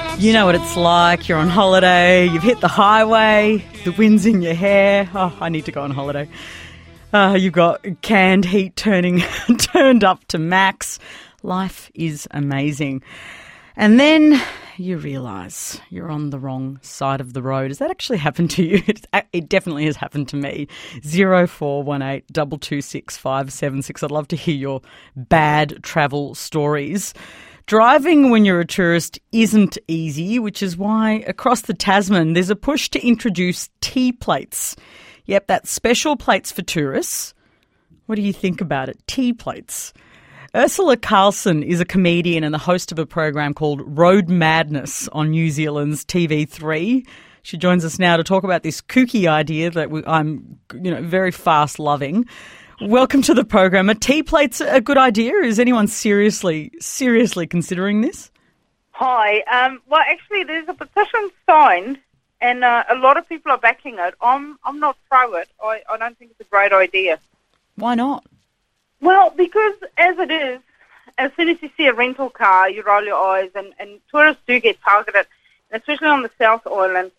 You know what it's like. You're on holiday, you've hit the highway, the wind's in your hair. Oh, I need to go on holiday. You've got canned heat turned up to max. Life is amazing. And then you realise you're on the wrong side of the road. Has that actually happened to you? It definitely has happened to me. 0418 226 576. I'd love to hear your bad travel stories. Driving when you're a tourist isn't easy, which is why across the Tasman there's a push to introduce T plates. Yep, that's special plates for tourists. What do you think about it? T plates. Ursula Carlson is a comedian and the host of a program called Road Madness on New Zealand's TV3. She joins us now to talk about this kooky idea that I'm very fast loving. Welcome to the program. Are T-plates a good idea? Is anyone seriously considering this? Hi. Well, actually, there's a petition signed, and a lot of people are backing it. I'm not pro it. I don't think it's a great idea. Why not? Well, because as it is, as soon as you see a rental car, you roll your eyes, and tourists do get targeted, especially on the South Island.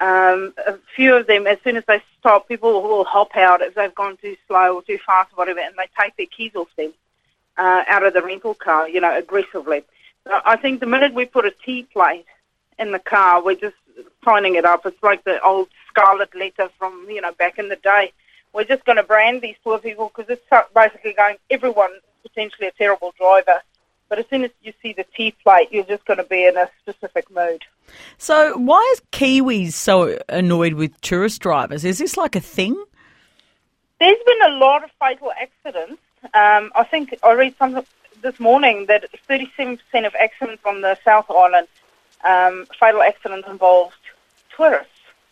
A few of them, as soon as they stop, people will hop out if they've gone too slow or too fast or whatever, and they take their keys off them out of the rental car, aggressively. So I think the minute we put a T plate in the car, we're just signing it up. It's like the old scarlet letter from, back in the day. We're just going to brand these poor people because it's basically going, everyone's potentially a terrible driver. But as soon as you see the T plate, you're just going to be in a specific mood. So why is Kiwis so annoyed with tourist drivers? Is this like a thing? There's been a lot of fatal accidents. I think I read something this morning that 37% of accidents on the South Island, fatal accidents involved tourists.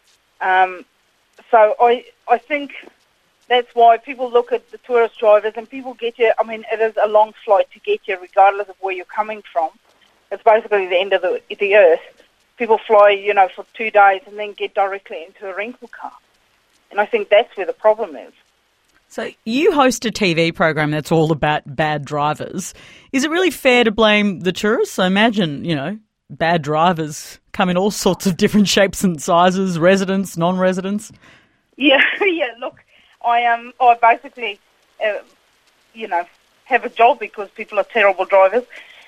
So I think that's why people look at the tourist drivers and people get you. I mean, it is a long flight to get you regardless of where you're coming from. It's basically the end of the earth. People fly, for 2 days and then get directly into a rental car. And I think that's where the problem is. So you host a TV program that's all about bad drivers. Is it really fair to blame the tourists? I imagine, bad drivers come in all sorts of different shapes and sizes, residents, non-residents. Yeah, look, I basically, have a job because people are terrible drivers.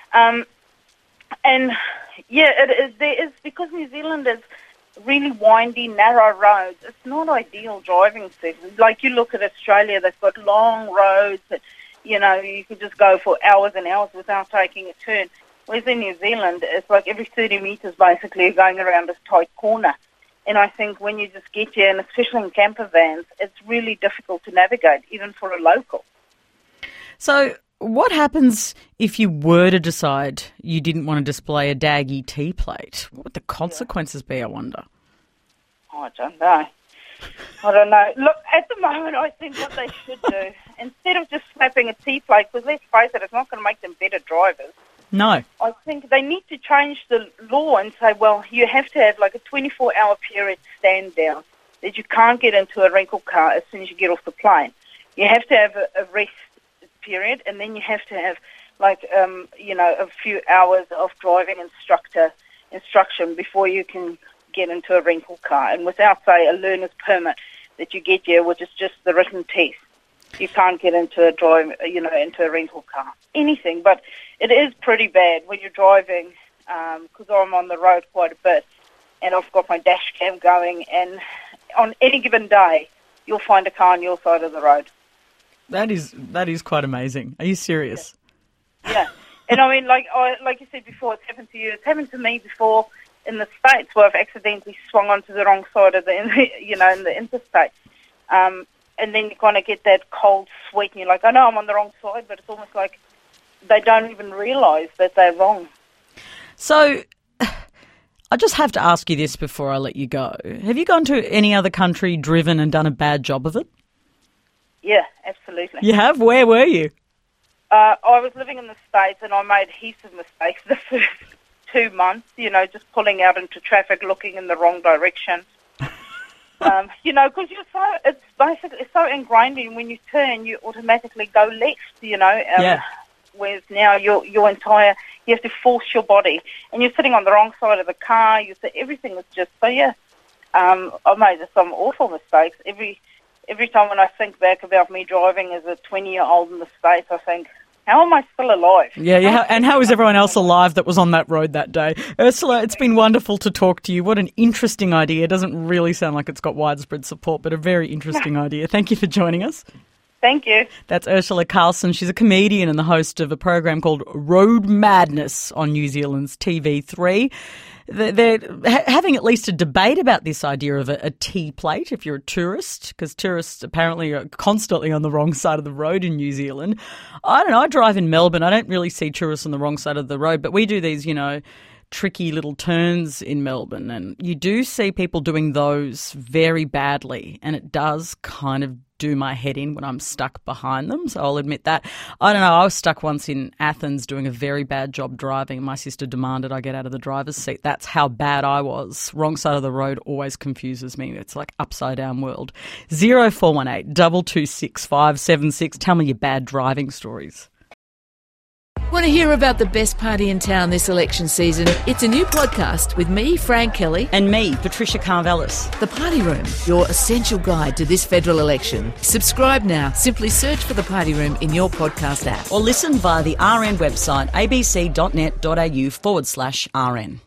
And, yeah, there is, because New Zealand is really windy, narrow roads, it's not ideal driving season. Like you look at Australia, they've got long roads that, you could just go for hours and hours without taking a turn. Whereas in New Zealand, it's like every 30 metres basically you're going around this tight corner. And I think when you just get here, and especially in camper vans, it's really difficult to navigate, even for a local. So what happens if you were to decide you didn't want to display a daggy T plate? What would the consequences be, I wonder? I don't know. Look, at the moment, I think what they should do, instead of just slapping a T plate, because let's face it, it's not going to make them better drivers. No. I think they need to change the law and say, well, you have to have like a 24-hour period stand down, that you can't get into a rental car as soon as you get off the plane. You have to have a rest period, and then you have to have a few hours of driving instruction before you can get into a rental car. And without, say, a learner's permit that you get here, which is just the written test, you can't get into into a rental car. Anything, but it is pretty bad when you're driving, because I'm on the road quite a bit, and I've got my dash cam going, and on any given day, you'll find a car on your side of the road. That is quite amazing. Are you serious? Yeah. And I mean, like you said before, it's happened to you. It's happened to me before in the States where I've accidentally swung onto the wrong side of in the interstate. And then you kind of get that cold sweat and you're like, I know I'm on the wrong side, but it's almost like they don't even realise that they're wrong. So I just have to ask you this before I let you go. Have you gone to any other country, driven and done a bad job of it? Yeah, absolutely. You have? Where were you? I was living in the States and I made heaps of mistakes the first 2 months, just pulling out into traffic, looking in the wrong direction. Because it's so ingrained in when you turn, you automatically go left, Yeah. Whereas now your entire, You have to force your body, and you're sitting on the wrong side of the car. Everything was just so. Yeah, I made some awful mistakes. Every time when I think back about me driving as a 20-year-old in the States, I think, how am I still alive? Yeah, and how is everyone else alive that was on that road that day? Ursula, it's been wonderful to talk to you. What an interesting idea. It doesn't really sound like it's got widespread support, but a very interesting idea. Thank you for joining us. Thank you. That's Ursula Carlson. She's a comedian and the host of a program called Road Madness on New Zealand's TV3. They're having at least a debate about this idea of a T plate if you're a tourist, because tourists apparently are constantly on the wrong side of the road in New Zealand. I don't know, I drive in Melbourne. I don't really see tourists on the wrong side of the road, but we do these, tricky little turns in Melbourne, and you do see people doing those very badly, and it does kind of do my head in when I'm stuck behind them, so I'll admit that. I don't know, I was stuck once in Athens doing a very bad job driving. My sister demanded I get out of the driver's seat. That's how bad I was. Wrong side of the road always confuses me. It's like upside down world. 0418 226 576. Tell me your bad driving stories. Want to hear about the best party in town this election season? It's a new podcast with me, Fran Kelly. And me, Patricia Carvelis. The Party Room, your essential guide to this federal election. Subscribe now. Simply search for The Party Room in your podcast app. Or listen via the RN website, abc.net.au/RN.